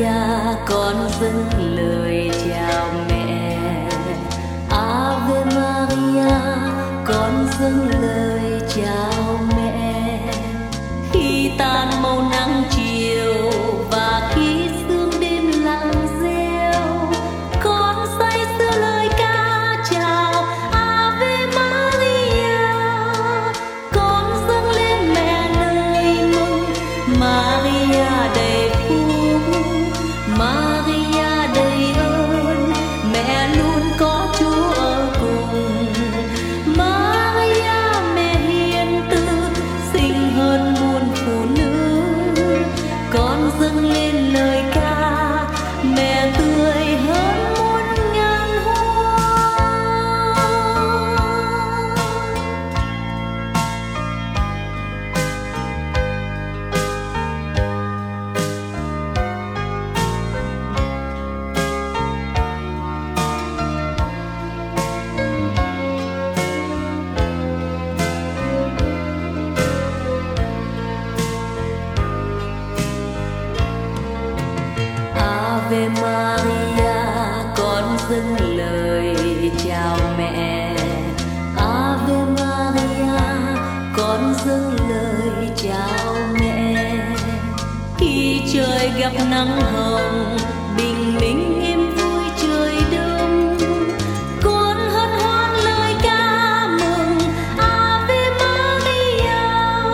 Maria, con dâng lời chào mẹ. Ave Maria, con dâng lời chào mẹ. Khi tan màu nắng chiều và khi sương đêm lặng reo, con say sưa lời ca chào Ave Maria. Con dâng lên mẹ lời mừng Maria đầy phúc, Maria đầy ơn, mẹ luôn có Chúa ở cùng. Maria mẹ hiền từ, xinh hơn muôn phụ nữ. Con dâng lên lời ca, mẹ tươi hơn muôn ngàn hoa. Ave Maria, con dâng lời chào mẹ. Ave Maria, con dâng lời chào mẹ. Khi trời gặp nắng hồng, bình minh em vui trời đông, con hân hoan lời ca mừng Ave Maria.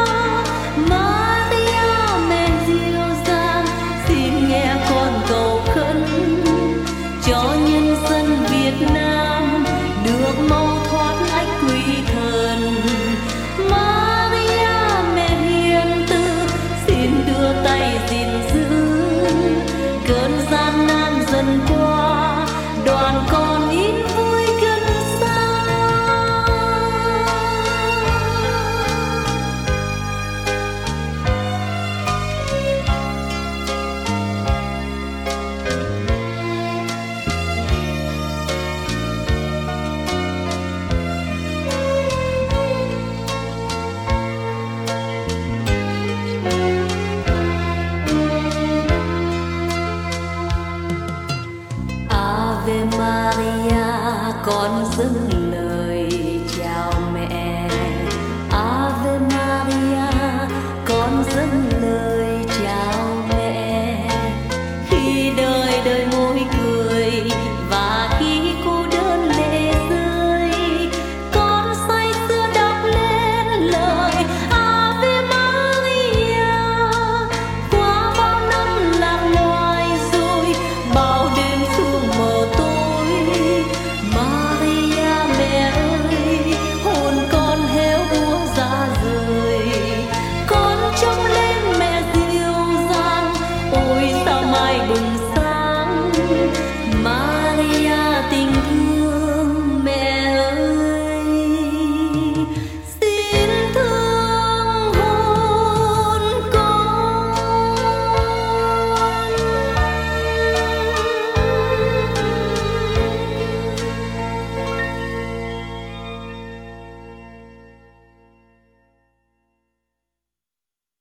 Maria mẹ dịu dàng, xin nghe con cầu khấn cho nhân dân Việt Nam được mau thoát ách quỷ thần. Maria mẹ hiền từ, xin đưa tay gìn giữ cơn gian nan dần qua, đoàn con in vui gần xa. Ave Maria, con dâng